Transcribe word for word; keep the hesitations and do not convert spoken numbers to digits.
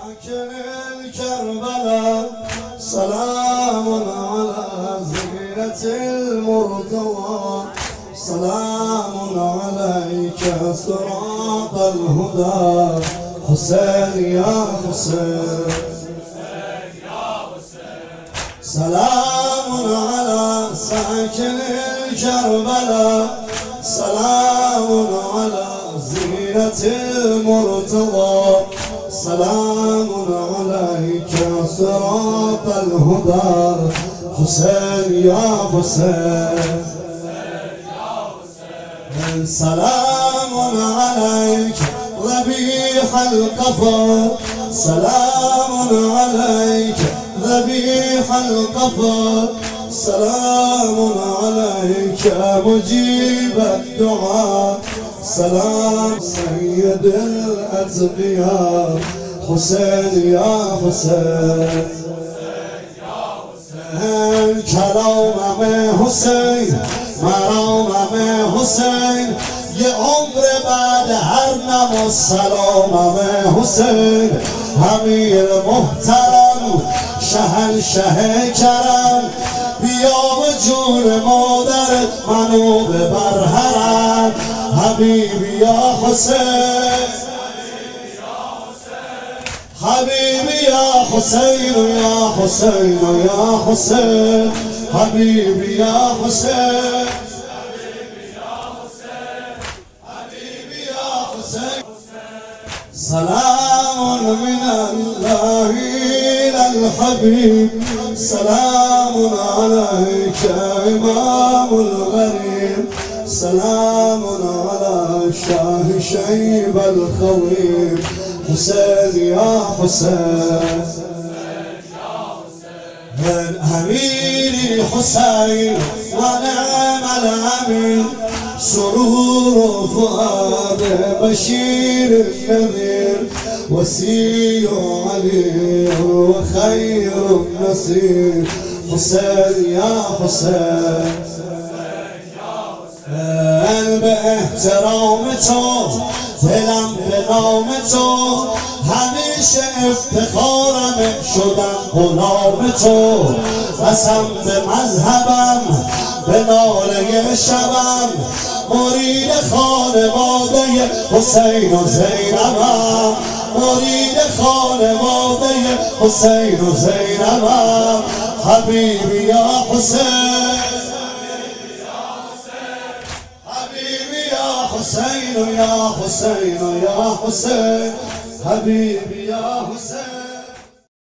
ساكن الكربلاء سلام على زينة المرتضى سلام عليك صراط الهدى حسين يا حسين سلام على ساكن الكربلاء سلام على زينة المرتضى سلام عليك صراط الهدى حسين يا حسين سلام عليك ذبيح القفا سلام عليك ذبيح القفا سلام عليك مجيب الدعاء سلام سيد الأتقياء حسين يا حسين کلام حسین مرام حسین یه عمر بعد هر نماز سلام حسین امیر محترم شهنشه کرم بیا و جون مادرت منو ببر حرم حبیبی یا حسین حبیبی یا حسین یا حسین یا حسین حبیبی یا حسین حبیبی یا حسین سلام من الله إلى الحبيب سلام عليك إمام الغريب سلام على شاه شيب الخويب حسين يا حسين من أمير حسين ونعم الأمين سرور فؤاد بشير النذير وسيل علي وخير النصير حسين يا حسين باحترام تو دلم به نام تو همیشه افتخارم شدم غلام تو قسم به مذهبم به ناله شبم مرید خانواده حسین و زینبم مرید خانواده حسین و زینبم حبیبی یا حسین حسين يا حسين يا حسين حبيبي يا حسين